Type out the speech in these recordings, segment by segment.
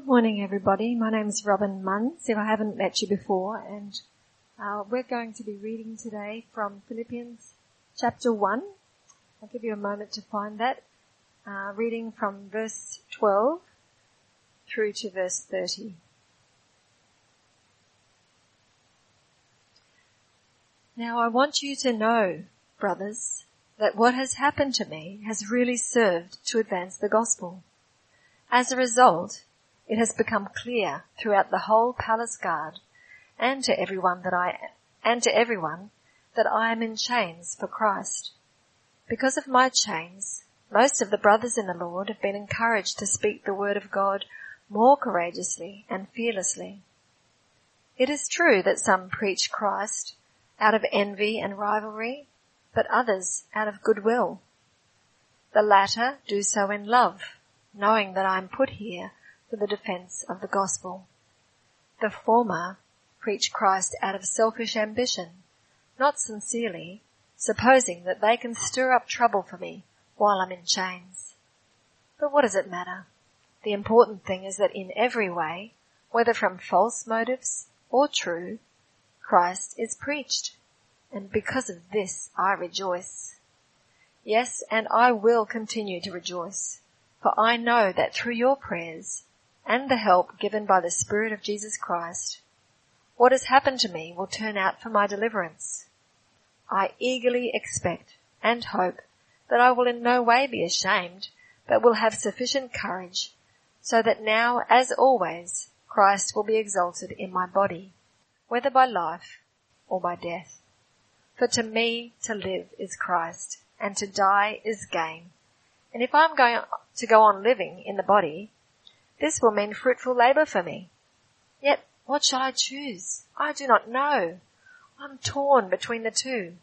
Good morning, everybody. My name is Robin Munns, if I haven't met you before, and we're going to be reading today from Philippians chapter 1. I'll give you a moment to find that, reading from verse 12 through to verse 30. Now I want you to know, brothers, that what has happened to me has really served to advance the gospel. As a result, it has become clear throughout the whole palace guard and to everyone that I am in chains for Christ. Because of my chains, most of the brothers in the Lord have been encouraged to speak the word of God more courageously and fearlessly. It is true that some preach Christ out of envy and rivalry, but others out of goodwill. The latter do so in love, knowing that I am put here for the defense of the gospel. The former preach Christ out of selfish ambition, not sincerely, supposing that they can stir up trouble for me while I'm in chains. But what does it matter? The important thing is that in every way, whether from false motives or true, Christ is preached, and because of this I rejoice. Yes, and I will continue to rejoice, for I know that through your prayers and the help given by the Spirit of Jesus Christ, what has happened to me will turn out for my deliverance. I eagerly expect and hope that I will in no way be ashamed, but will have sufficient courage, so that now, as always, Christ will be exalted in my body, whether by life or by death. For to me to live is Christ, and to die is gain. And if I'm going to go on living in the body, this will mean fruitful labour for me. Yet what shall I choose? I do not know. I'm torn between the two.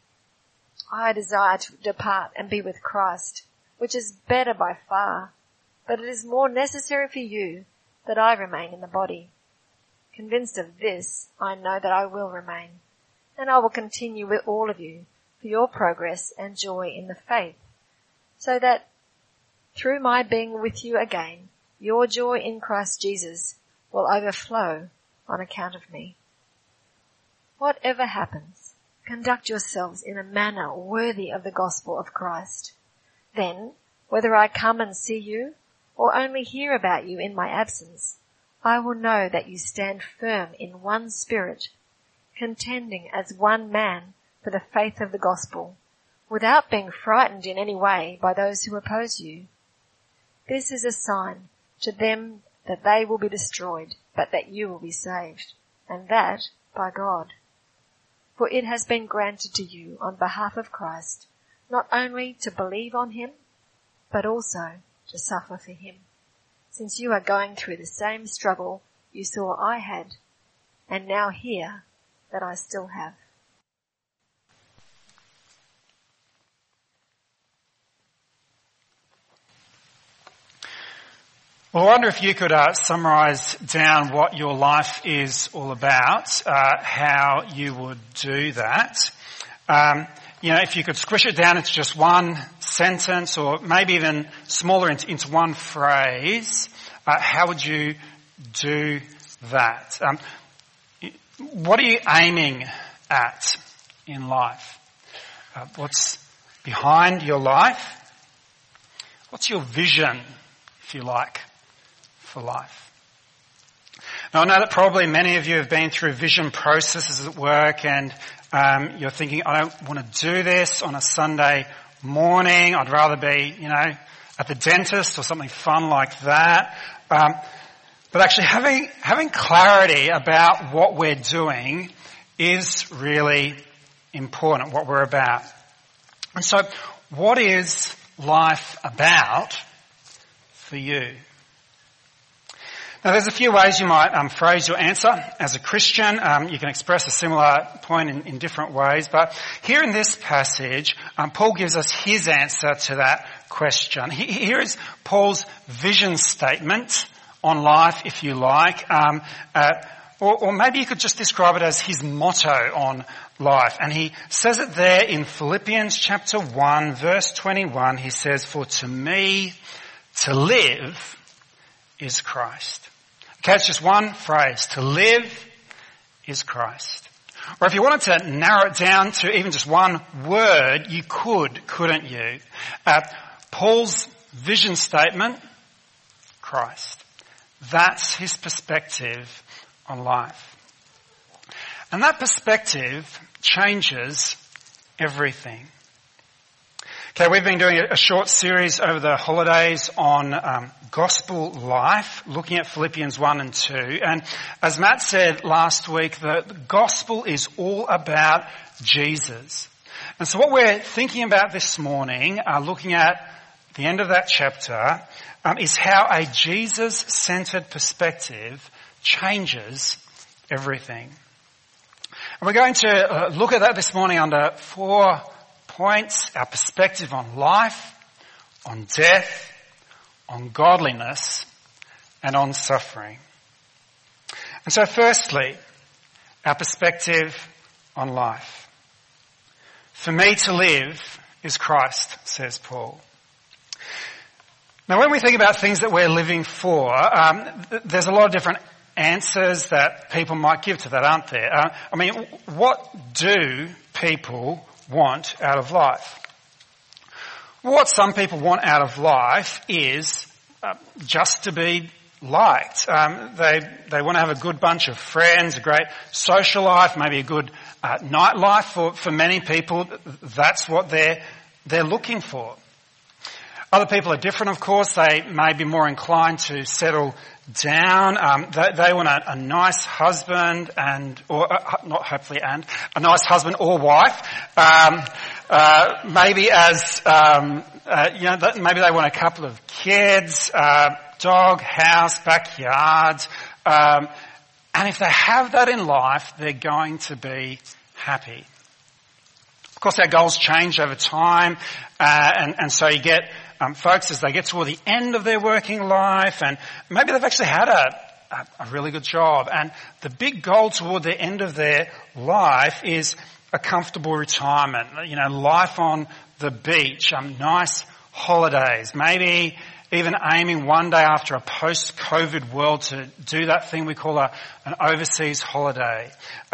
I desire to depart and be with Christ, which is better by far, but it is more necessary for you that I remain in the body. Convinced of this, I know that I will remain, and I will continue with all of you for your progress and joy in the faith, so that through my being with you again, your joy in Christ Jesus will overflow on account of me. Whatever happens, conduct yourselves in a manner worthy of the gospel of Christ. Then, whether I come and see you or only hear about you in my absence, I will know that you stand firm in one spirit, contending as one man for the faith of the gospel, without being frightened in any way by those who oppose you. This is a sign to them that they will be destroyed, but that you will be saved, and that by God. For it has been granted to you on behalf of Christ, not only to believe on him, but also to suffer for him, since you are going through the same struggle you saw I had, and now hear that I still have. Well, I wonder if you could summarise down what your life is all about, how you would do that. If you could squish it down into just one sentence or maybe even smaller into one phrase, how would you do that? What are you aiming at in life? What's behind your life? What's your vision, if you like, for life? Now, I know that probably many of you have been through vision processes at work and you're thinking, I don't want to do this on a Sunday morning. I'd rather be, at the dentist or something fun like that. But actually having clarity about what we're doing is really important, what we're about. And so what is life about for you? Now, there's a few ways you might phrase your answer. As a Christian, you can express a similar point in different ways. But here in this passage, Paul gives us his answer to that question. Here is Paul's vision statement on life, if you like. Or maybe you could just describe it as his motto on life. And he says it there in Philippians chapter 1, verse 21. He says, "For to me, to live is Christ, Okay, it's just one phrase. To live is Christ. Or if you wanted to narrow it down to even just one word, you could, couldn't you? Paul's vision statement, Christ. That's his perspective on life. And that perspective changes everything. Okay, we've been doing a short series over the holidays on gospel life, looking at Philippians 1 and 2. And as Matt said last week, the gospel is all about Jesus. And so what we're thinking about this morning, looking at the end of that chapter, is how a Jesus-centered perspective changes everything. And we're going to look at that this morning under 4 points: our perspective on life, on death, on godliness, and on suffering. And so firstly, our perspective on life. For me to live is Christ, says Paul. Now when we think about things that we're living for, there's a lot of different answers that people might give to that, aren't there? What do people want out of life? What some people want out of life is just to be liked. They want to have a good bunch of friends, a great social life, maybe a good nightlife. For many people, that's what they're looking for. Other people are different, of course. They may be more inclined to settle down. They want a nice husband a nice husband or wife. Maybe they want a couple of kids, dog, house, backyard. And if they have that in life, they're going to be happy. Of course, our goals change over time, and so you get folks as they get toward the end of their working life, and maybe they've actually had a really good job, and the big goal toward the end of their life is a comfortable retirement, life on the beach, nice holidays, maybe even aiming one day after a post-COVID world to do that thing we call an overseas holiday.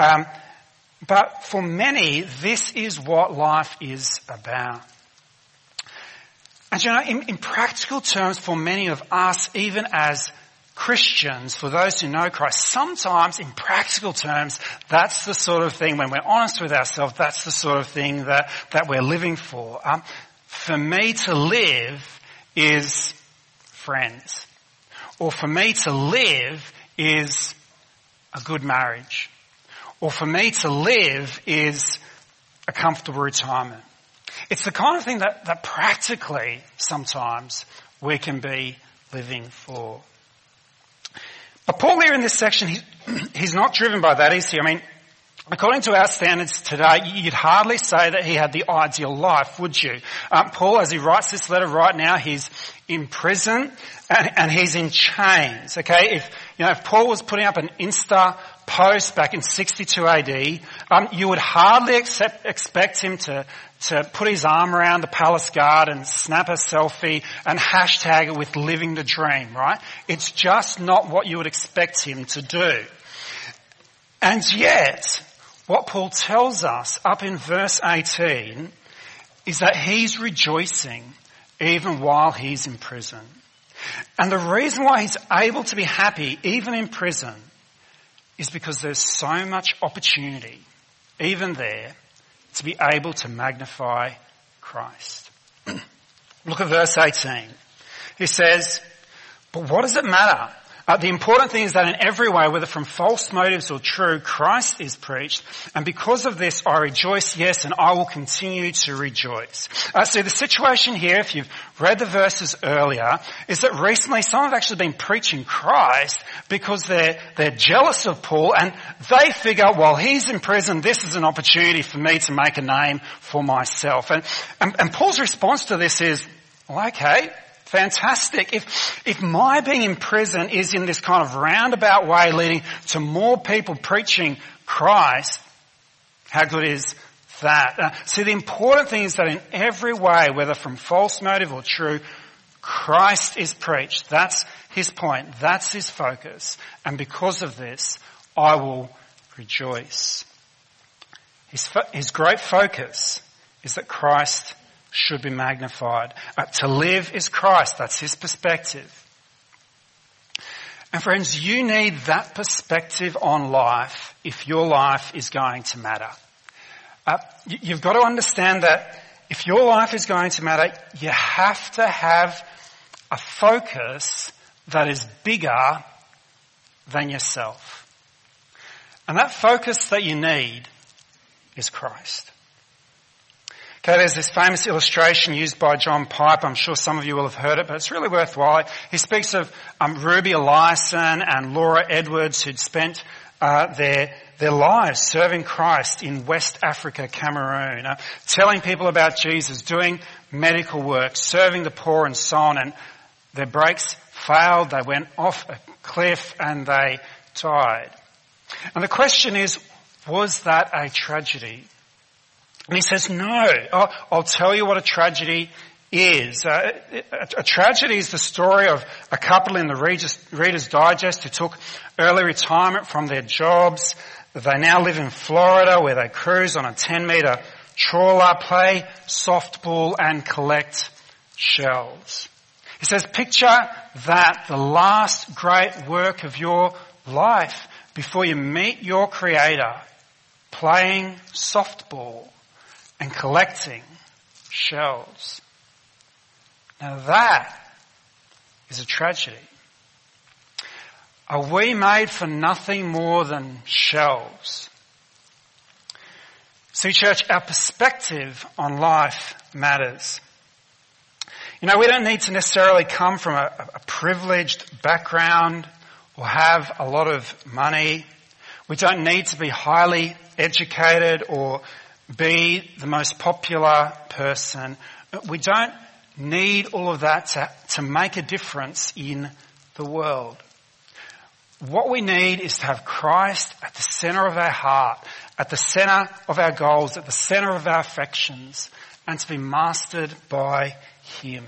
But for many, this is what life is about. And in practical terms, for many of us, even as Christians, for those who know Christ, sometimes in practical terms, that's the sort of thing, when we're honest with ourselves, that's the sort of thing that we're living for. For me to live is friends. Or for me to live is a good marriage. Or for me to live is a comfortable retirement. It's the kind of thing that practically sometimes we can be living for. But Paul here in this section, he's not driven by that, is he? According to our standards today, you'd hardly say that he had the ideal life, would you? Paul, as he writes this letter right now, he's in prison and he's in chains. Okay, if Paul was putting up an Insta post back in 62 AD, you would hardly expect him to put his arm around the palace guard and snap a selfie and hashtag it with living the dream, right? It's just not what you would expect him to do. And yet, what Paul tells us up in verse 18 is that he's rejoicing even while he's in prison. And the reason why he's able to be happy even in prison is because there's so much opportunity, even there, to be able to magnify Christ. Look at verse 18. He says, "But what does it matter? The important thing is that in every way, whether from false motives or true, Christ is preached. And because of this, I rejoice, yes, and I will continue to rejoice." So the situation here, if you've read the verses earlier, is that recently some have actually been preaching Christ because they're jealous of Paul and they figure, while he's in prison, this is an opportunity for me to make a name for myself. And Paul's response to this is, well, okay, fantastic. If my being in prison is in this kind of roundabout way leading to more people preaching Christ, how good is that? See, the important thing is that in every way, whether from false motive or true, Christ is preached. That's his point. That's his focus. And because of this, I will rejoice. His great focus is that Christ should be magnified. To live is Christ. That's his perspective. And friends, you need that perspective on life if your life is going to matter. You've got to understand that if your life is going to matter, you have to have a focus that is bigger than yourself. And that focus that you need is Christ. Okay, there's this famous illustration used by John Piper. I'm sure some of you will have heard it, but it's really worthwhile. He speaks of Ruby Eliason and Laura Edwards, who'd spent their lives serving Christ in West Africa, Cameroon, telling people about Jesus, doing medical work, serving the poor and so on, and their brakes failed, they went off a cliff and they died. And the question is, was that a tragedy? And he says, no. I'll tell you what a tragedy is. A tragedy is the story of a couple in the Reader's Digest who took early retirement from their jobs. They now live in Florida where they cruise on a 10-metre trawler, play softball and collect shells. He says, picture that, the last great work of your life before you meet your Creator, playing softball and collecting shells. Now that is a tragedy. Are we made for nothing more than shells? See, church, our perspective on life matters. You know, we don't need to necessarily come from a privileged background or have a lot of money. We don't need to be highly educated or be the most popular person. We don't need all of that to make a difference in the world. What we need is to have Christ at the center of our heart, at the center of our goals, at the center of our affections, and to be mastered by him.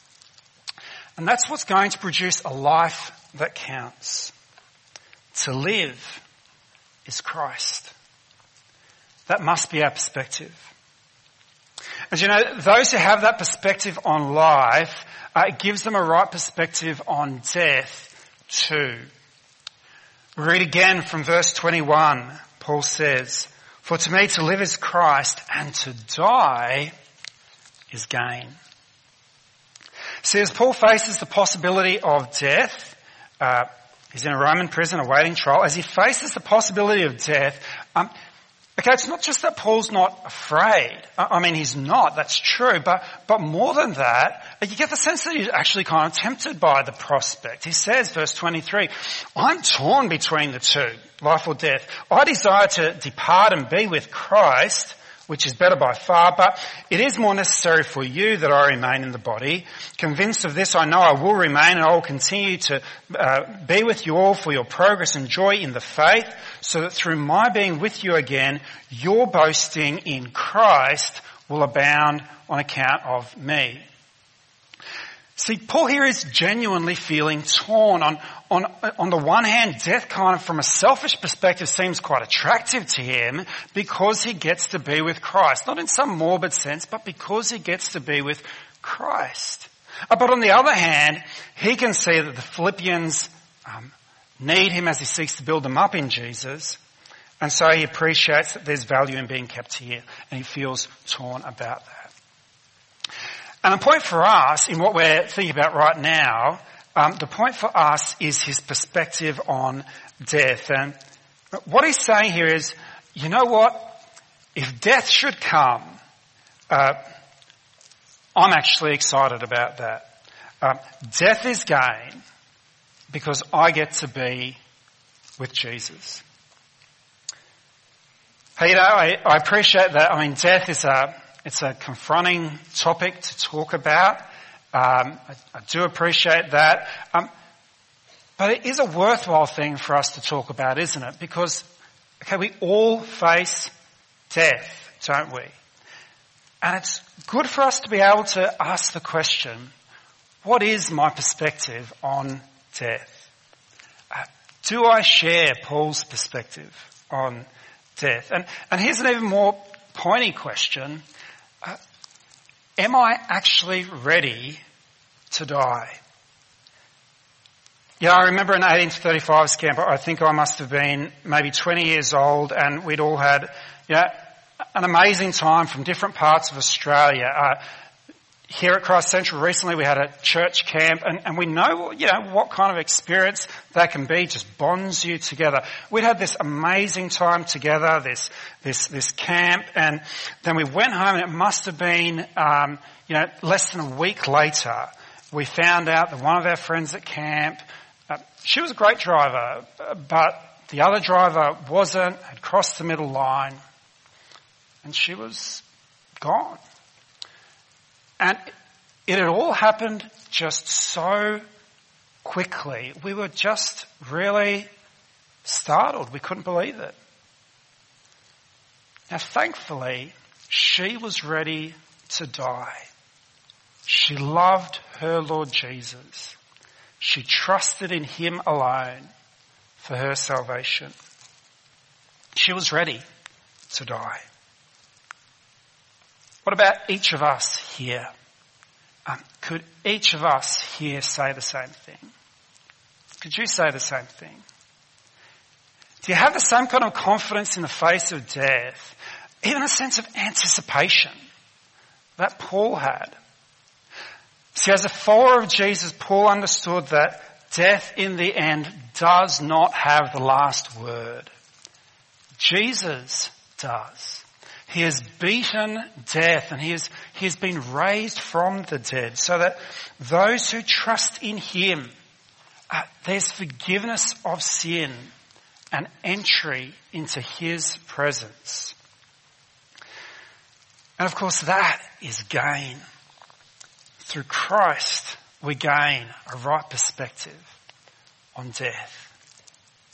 And that's what's going to produce a life that counts. To live is Christ. That must be our perspective. And you know, those who have that perspective on life, it gives them a right perspective on death too. We read again from verse 21. Paul says, "For to me to live is Christ, and to die is gain." See, as Paul faces the possibility of death, he's in a Roman prison awaiting trial. As he faces the possibility of death, okay, it's not just that Paul's not afraid. I mean, he's not, that's true. But more than that, you get the sense that he's actually kind of tempted by the prospect. He says, verse 23, "I'm torn between the two, life or death. I desire to depart and be with Christ, which is better by far, but it is more necessary for you that I remain in the body. Convinced of this, I know I will remain and I will continue to be with you all for your progress and joy in the faith, so that through my being with you again, your boasting in Christ will abound on account of me." See, Paul here is genuinely feeling torn. On the one hand, death kind of from a selfish perspective seems quite attractive to him because he gets to be with Christ. Not in some morbid sense, but because he gets to be with Christ. But on the other hand, he can see that the Philippians need him as he seeks to build them up in Jesus. And so he appreciates that there's value in being kept here, and he feels torn about that. And the point for us in what we're thinking about right now, the point for us is his perspective on death. And what he's saying here is, you know what? If death should come, I'm actually excited about that. Death is gain because I get to be with Jesus. Hey, you know, I appreciate that. I mean, death is it's a confronting topic to talk about. I do appreciate that. But it is a worthwhile thing for us to talk about, isn't it? Because, okay, we all face death, don't we? And it's good for us to be able to ask the question, what is my perspective on death? Do I share Paul's perspective on death? And here's an even more pointy question. Am I actually ready to die? Yeah, I remember in 1835's camp, I think I must have been maybe 20 years old, and we'd all had an amazing time from different parts of Australia. Here at Christ Central recently we had a church camp, and we know, what kind of experience that can be, just bonds you together. We'd had this amazing time together, this camp, and then we went home, and it must have been, less than a week later, we found out that one of our friends at camp, she was a great driver, but the other driver wasn't, had crossed the middle line, and she was gone. And it had all happened just so quickly. We were just really startled. We couldn't believe it. Now, thankfully, she was ready to die. She loved her Lord Jesus. She trusted in him alone for her salvation. She was ready to die. What about each of us here? Could each of us here say the same thing? Could you say the same thing? Do you have the same kind of confidence in the face of death, even a sense of anticipation that Paul had? See, as a follower of Jesus, Paul understood that death in the end does not have the last word. Jesus does. He has beaten death, and he has been raised from the dead, so that those who trust in him, there's forgiveness of sin and entry into his presence. And of course that is gain. Through Christ, we gain a right perspective on death.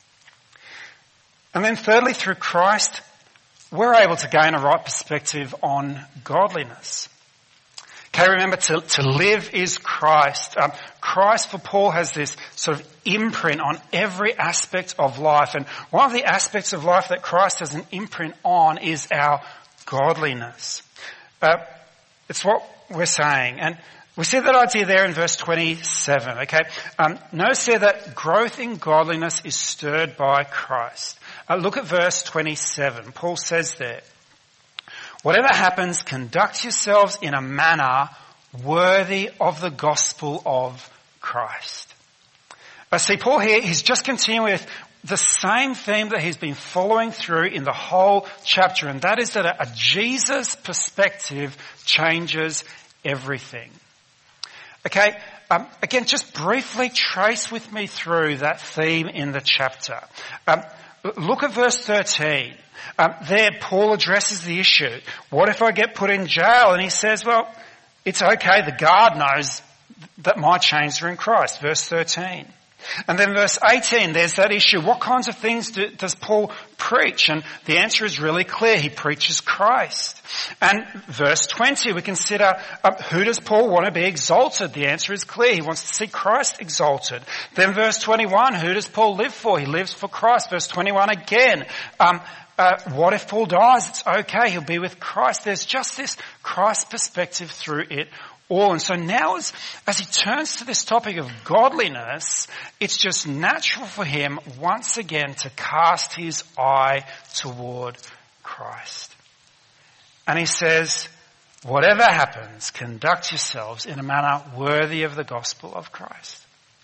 And then thirdly, through Christ, we're able to gain a right perspective on godliness. Okay, remember, to live is Christ. Christ for Paul has this sort of imprint on every aspect of life. And one of the aspects of life that Christ has an imprint on is our godliness. It's what we're saying. And we see that idea there in verse 27, okay? Notice here that growth in godliness is stirred by Christ. Look at verse 27. Paul says there, whatever happens, conduct yourselves in a manner worthy of the gospel of Christ. See, Paul here, he's just continuing with the same theme that he's been following through in the whole chapter, and that is that a Jesus perspective changes everything. Okay, again, just briefly trace with me through that theme in the chapter. Look at verse 13. There, Paul addresses the issue. What if I get put in jail? And he says, well, it's okay. The guard knows that my chains are in Christ. Verse 13. And then verse 18, there's that issue. What kinds of things does Paul preach? And the answer is really clear. He preaches Christ. And verse 20, we consider, who does Paul want to be exalted? The answer is clear. He wants to see Christ exalted. Then verse 21, who does Paul live for? He lives for Christ. Verse 21 again. What if Paul dies? It's okay. He'll be with Christ. There's just this Christ perspective through it all. And so now as he turns to this topic of godliness, it's just natural for him once again to cast his eye toward Christ. And he says, whatever happens, conduct yourselves in a manner worthy of the gospel of Christ.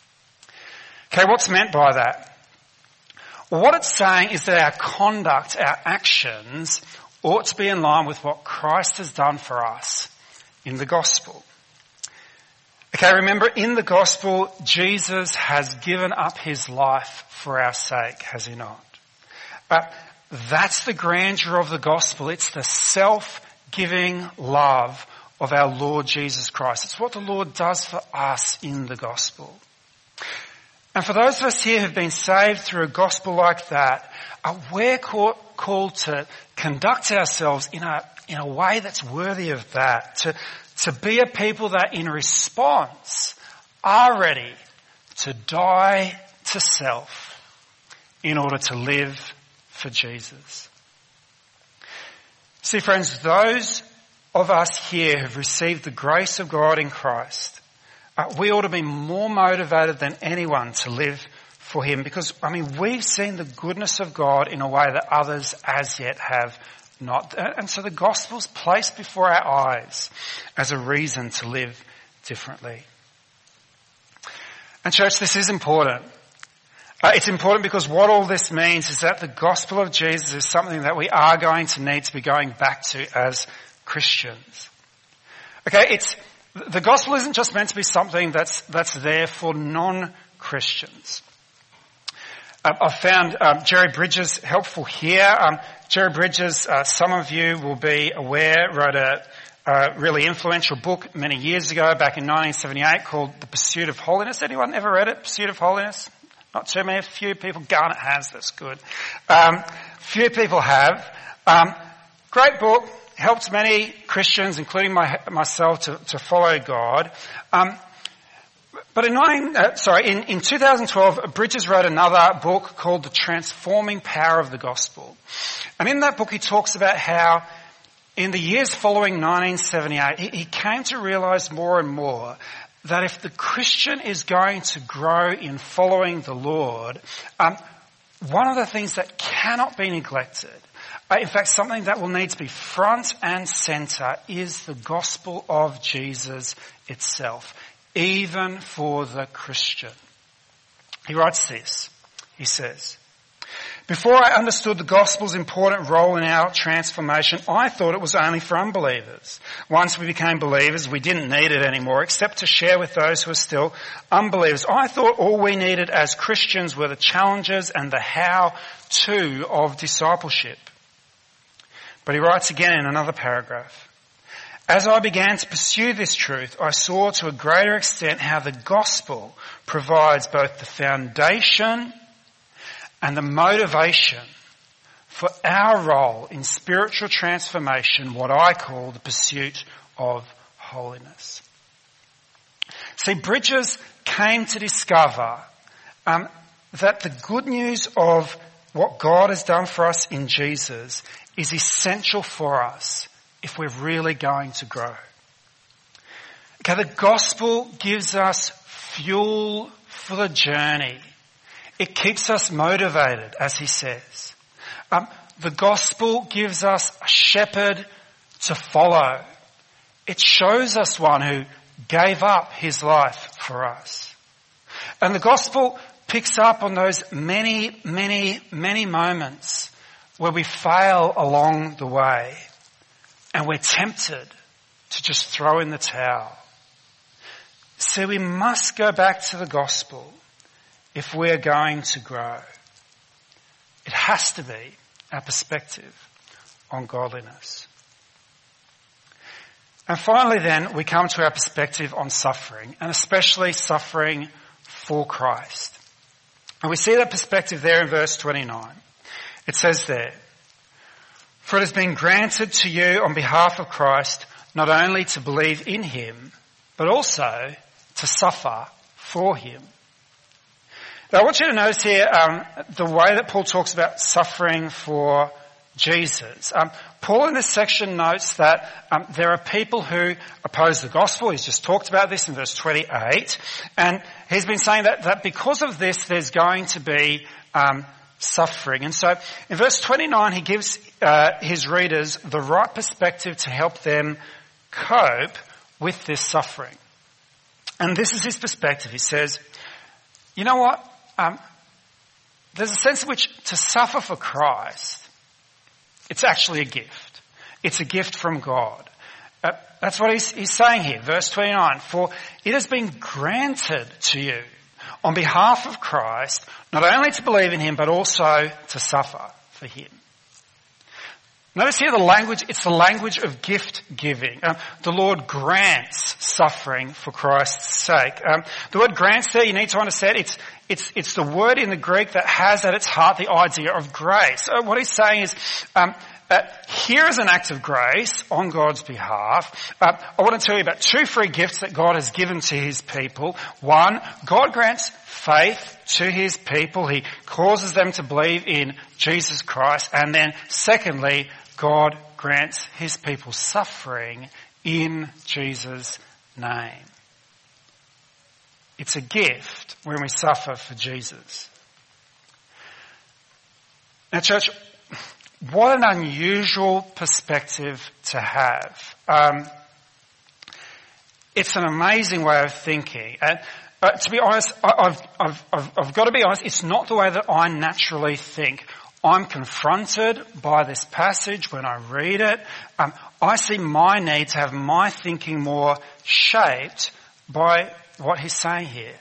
Okay, what's meant by that? Well, what it's saying is that our conduct, our actions, ought to be in line with what Christ has done for us in the gospel. Okay, remember, in the gospel, Jesus has given up his life for our sake, has he not? That's the grandeur of the gospel. It's the self-giving love of our Lord Jesus Christ. It's what the Lord does for us in the gospel. And for those of us here who've been saved through a gospel like that, we're called to conduct ourselves in a way that's worthy of that, to be a people that in response are ready to die to self in order to live for Jesus. See, friends, those of us here who've received the grace of God in Christ, we ought to be more motivated than anyone to live for him because, we've seen the goodness of God in a way that others as yet have not. And so the gospel's placed before our eyes as a reason to live differently. And church, this is important. It's important because what all this means is that the gospel of Jesus is something that we are going to need to be going back to as Christians. Okay, the gospel isn't just meant to be something that's there for non-Christians. I've found Jerry Bridges helpful here. Jerry Bridges, some of you will be aware, wrote a really influential book many years ago, back in 1978, called The Pursuit of Holiness. Anyone ever read it? Pursuit of Holiness? Not too many. A few people. Garnet has. That's good. Few people have. Great book. Helped many Christians, including myself, to follow God. But in 2012, Bridges wrote another book called The Transforming Power of the Gospel. And in that book he talks about how in the years following 1978, he came to realize more and more that if the Christian is going to grow in following the Lord, one of the things that cannot be neglected, in fact something that will need to be front and centre, is the gospel of Jesus itself, even for the Christian. He writes this, he says, "Before I understood the gospel's important role in our transformation, I thought it was only for unbelievers. Once we became believers, we didn't need it anymore except to share with those who are still unbelievers. I thought all we needed as Christians were the challenges and the how-to of discipleship." But he writes again in another paragraph, "As I began to pursue this truth, I saw to a greater extent how the gospel provides both the foundation and the motivation for our role in spiritual transformation, what I call the pursuit of holiness." See, Bridges came to discover that the good news of what God has done for us in Jesus is essential for us if we're really going to grow. Okay, the gospel gives us fuel for the journey. It keeps us motivated, as he says. The gospel gives us a shepherd to follow. It shows us one who gave up his life for us. And the gospel picks up on those many, many, many moments where we fail along the way and we're tempted to just throw in the towel. So we must go back to the gospel if we're going to grow. It has to be our perspective on godliness. And finally then, we come to our perspective on suffering, and especially suffering for Christ. And we see that perspective there in verse 29. It says there, "For it has been granted to you on behalf of Christ not only to believe in him, but also to suffer for him." Now I want you to notice here the way that Paul talks about suffering for Jesus. Paul in this section notes that there are people who oppose the gospel. He's just talked about this in verse 28. And he's been saying that because of this there's going to be suffering. And so in verse 29 he gives his readers the right perspective to help them cope with this suffering. And this is his perspective. He says, you know what? There's a sense in which to suffer for Christ, it's actually a gift. It's a gift from God. That's what he's saying here, verse 29. "For it has been granted to you on behalf of Christ, not only to believe in him, but also to suffer for him." Notice here the language, it's the language of gift giving. The Lord grants suffering for Christ's sake. The word grants there, you need to understand, it's the word in the Greek that has at its heart the idea of grace. What he's saying is, here is an act of grace on God's behalf. I want to tell you about 2 free gifts that God has given to his people. One, God grants faith to his people. He causes them to believe in Jesus Christ. And then secondly, God grants his people suffering in Jesus' name. It's a gift when we suffer for Jesus. Now, church, what an unusual perspective to have. It's an amazing way of thinking. And to be honest, I've got to be honest, it's not the way that I naturally think. I'm confronted by this passage when I read it. I see my need to have my thinking more shaped by what he's saying here.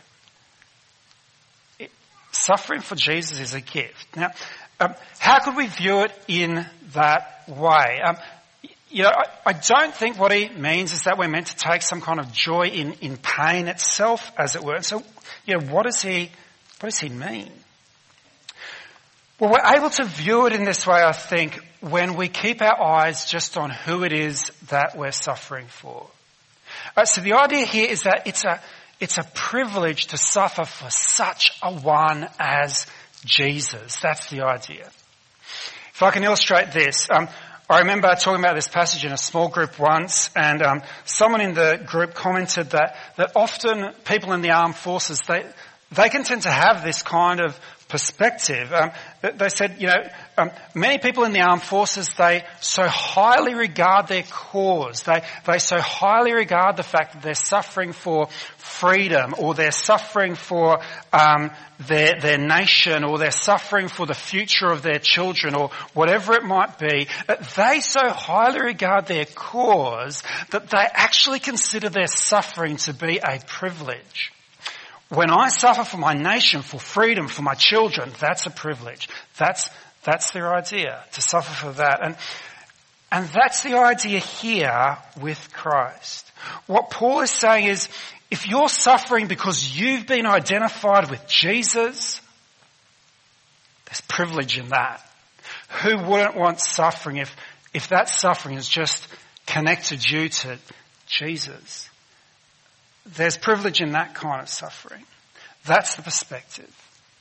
Suffering for Jesus is a gift. Now, how could we view it in that way? I don't think what he means is that we're meant to take some kind of joy in pain itself, as it were. So, what does he mean? Well, we're able to view it in this way, I think, when we keep our eyes just on who it is that we're suffering for. So the idea here is that it's a privilege to suffer for such a one as Jesus. That's the idea. If I can illustrate this, I remember talking about this passage in a small group once, and someone in the group commented that often people in the armed forces, they can tend to have this kind of perspective. They said, many people in the armed forces, they so highly regard their cause. They so highly regard the fact that they're suffering for freedom, or they're suffering for their nation, or they're suffering for the future of their children, or whatever it might be. They so highly regard their cause that they actually consider their suffering to be a privilege. When I suffer for my nation, for freedom, for my children, that's a privilege. That's their idea, to suffer for that. And that's the idea here with Christ. What Paul is saying is, if you're suffering because you've been identified with Jesus, there's privilege in that. Who wouldn't want suffering if that suffering has just connected you to Jesus? There's privilege in that kind of suffering. That's the perspective.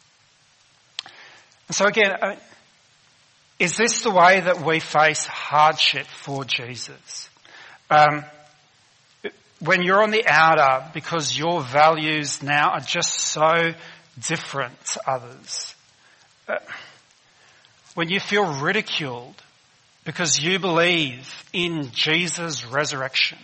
And so again, is this the way that we face hardship for Jesus? When you're on the outer because your values now are just so different to others. When you feel ridiculed because you believe in Jesus' resurrection.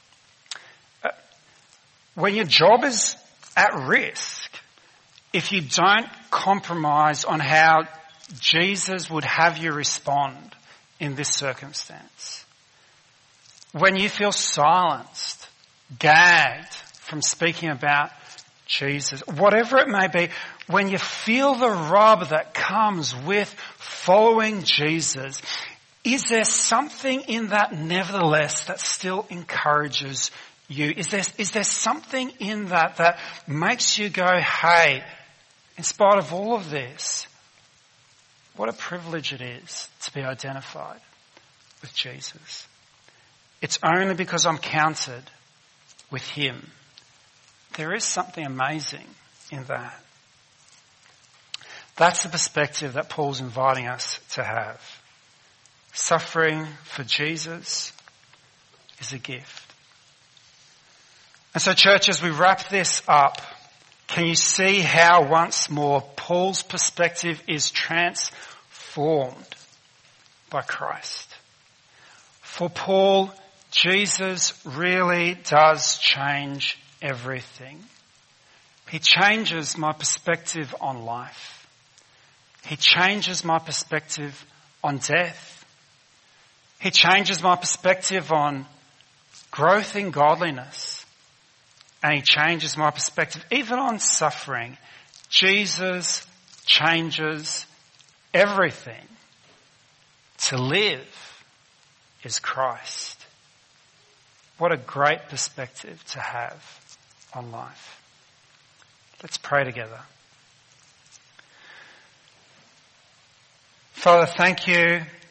When your job is at risk, if you don't compromise on how Jesus would have you respond in this circumstance. When you feel silenced, gagged from speaking about Jesus, whatever it may be, when you feel the rub that comes with following Jesus, is there something in that nevertheless that still encourages you? Is there something in that makes you go, hey, in spite of all of this, what a privilege it is to be identified with Jesus. It's only because I'm counted with him. There is something amazing in that. That's the perspective that Paul's inviting us to have. Suffering for Jesus is a gift. And so, church, as we wrap this up, can you see how once more Paul's perspective is transformed by Christ? For Paul, Jesus really does change everything. He changes my perspective on life. He changes my perspective on death. He changes my perspective on growth in godliness. And he changes my perspective even on suffering. Jesus changes everything. To live is Christ. What a great perspective to have on life. Let's pray together. Father, thank you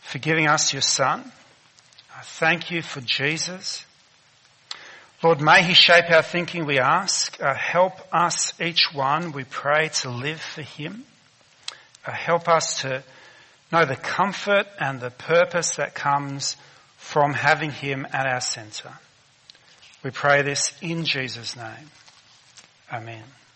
for giving us your Son. I thank you for Jesus. Lord, may he shape our thinking, we ask. Help us, each one, we pray, to live for him. Help us to know the comfort and the purpose that comes from having him at our centre. We pray this in Jesus' name. Amen.